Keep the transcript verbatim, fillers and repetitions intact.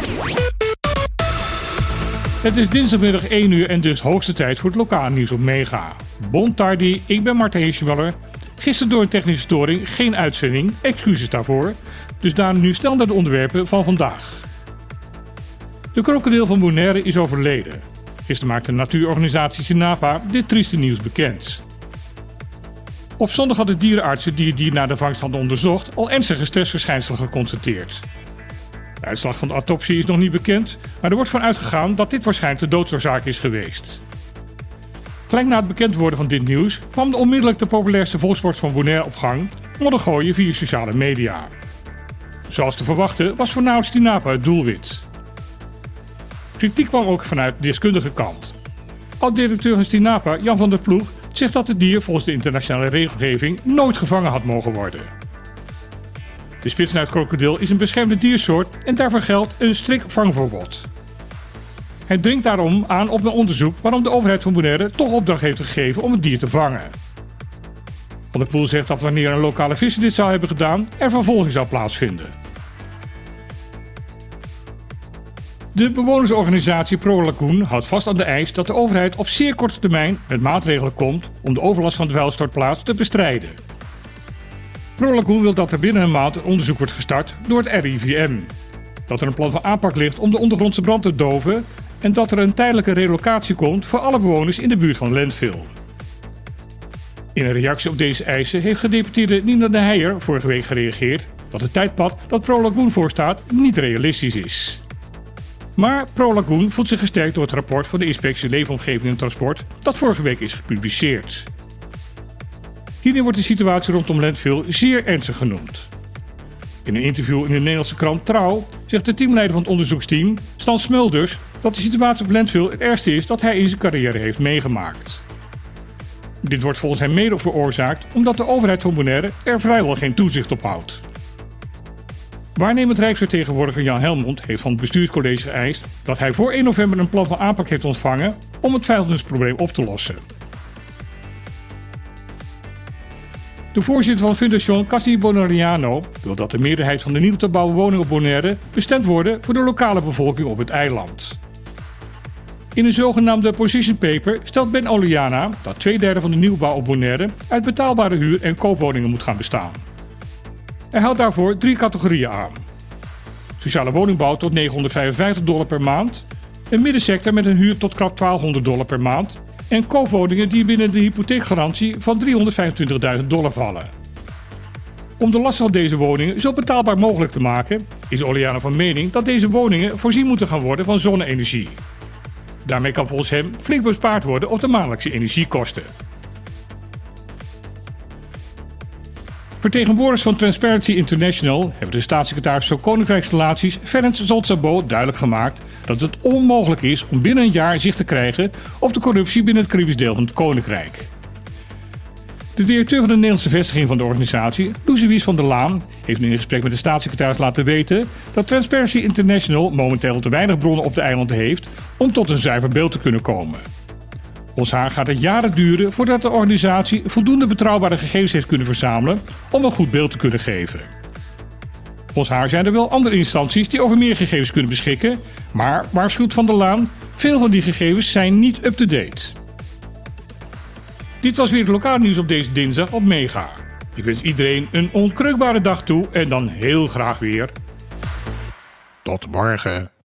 Het is dinsdagmiddag één uur en dus hoogste tijd voor het lokale nieuws op Mega. Bon tardi, ik ben Martijn Heeschemeller. Gisteren door een technische storing geen uitzending, excuses daarvoor. Dus daarom nu snel naar de onderwerpen van vandaag. De krokodil van Bonaire is overleden. Gisteren maakte de natuurorganisatie SINAPA dit trieste nieuws bekend. Op zondag hadden dierenartsen die het dier na de vangst hadden onderzocht al ernstige stressverschijnselen geconstateerd. De uitslag van de autopsie is nog niet bekend, maar er wordt van uitgegaan dat dit waarschijnlijk de doodsoorzaak is geweest. Gelijk na het bekend worden van dit nieuws kwam de onmiddellijk de populairste volkssport van Bonaire op gang, moddergooien via sociale media. Zoals te verwachten was voornamelijk SINAPA het doelwit. Kritiek kwam ook vanuit de deskundige kant. Oud-directeur van SINAPA, Jan van der Ploeg, zegt dat het dier volgens de internationale regelgeving nooit gevangen had mogen worden. De spitsnuitkrokodil is een beschermde diersoort en daarvoor geldt een strikt vangverbod. Hij dringt daarom aan op een onderzoek waarom de overheid van Bonaire toch opdracht heeft gegeven om het dier te vangen. Van der Poel zegt dat wanneer een lokale visser dit zou hebben gedaan, er vervolging zou plaatsvinden. De bewonersorganisatie Pro Lagoon houdt vast aan de eis dat de overheid op zeer korte termijn met maatregelen komt om de overlast van de vuilstortplaats te bestrijden. Pro Lagoon wil dat er binnen een maand een onderzoek wordt gestart door het R I V M. Dat er een plan van aanpak ligt om de ondergrondse brand te doven en dat er een tijdelijke relocatie komt voor alle bewoners in de buurt van Landfill. In een reactie op deze eisen heeft gedeputeerde Nina de Heijer vorige week gereageerd dat het tijdpad dat Pro Lagoon voorstaat niet realistisch is. Maar Pro Lagoon voelt zich gesterkt door het rapport van de Inspectie Leefomgeving en Transport dat vorige week is gepubliceerd. Hierin wordt de situatie rondom Landfill zeer ernstig genoemd. In een interview in de Nederlandse krant Trouw zegt de teamleider van het onderzoeksteam, Stan Smulders, dat de situatie op Landfill het ergste is dat hij in zijn carrière heeft meegemaakt. Dit wordt volgens hem mede veroorzaakt omdat de overheid van Bonaire er vrijwel geen toezicht op houdt. Waarnemend Rijksvertegenwoordiger Jan Helmond heeft van het bestuurscollege geëist dat hij voor één november een plan van aanpak heeft ontvangen om het veiligheidsprobleem op te lossen. De voorzitter van Fundación Casi Bonaireano wil dat de meerderheid van de nieuw te bouwen woningen op Bonaire bestemd worden voor de lokale bevolking op het eiland. In een zogenaamde position paper stelt Ben Oliana dat twee derde van de nieuwbouw op Bonaire uit betaalbare huur- en koopwoningen moet gaan bestaan. Hij houdt daarvoor drie categorieën aan. Sociale woningbouw tot negenhonderdvijfenvijftig dollar per maand, een middensector met een huur tot krap twaalfhonderd dollar per maand en koopwoningen die binnen de hypotheekgarantie van driehonderdvijfentwintigduizend dollar vallen. Om de last van deze woningen zo betaalbaar mogelijk te maken, is Oliana van mening dat deze woningen voorzien moeten gaan worden van zonne-energie. Daarmee kan volgens hem flink bespaard worden op de maandelijkse energiekosten. Vertegenwoordigers van Transparency International hebben de staatssecretaris van Koninkrijksrelaties Ferenc Zaltzabo duidelijk gemaakt dat het onmogelijk is om binnen een jaar zicht te krijgen op de corruptie binnen het Caribisch deel van het Koninkrijk. De directeur van de Nederlandse vestiging van de organisatie, Loes Wies van der Laan, heeft nu in gesprek met de staatssecretaris laten weten dat Transparency International momenteel te weinig bronnen op de eilanden heeft om tot een zuiver beeld te kunnen komen. Volgens haar gaat het jaren duren voordat de organisatie voldoende betrouwbare gegevens heeft kunnen verzamelen om een goed beeld te kunnen geven. Volgens haar zijn er wel andere instanties die over meer gegevens kunnen beschikken, maar, waarschuwt Van der Laan, veel van die gegevens zijn niet up-to-date. Dit was weer het lokale nieuws op deze dinsdag op Mega. Ik wens iedereen een onkreukbare dag toe en dan heel graag weer tot morgen.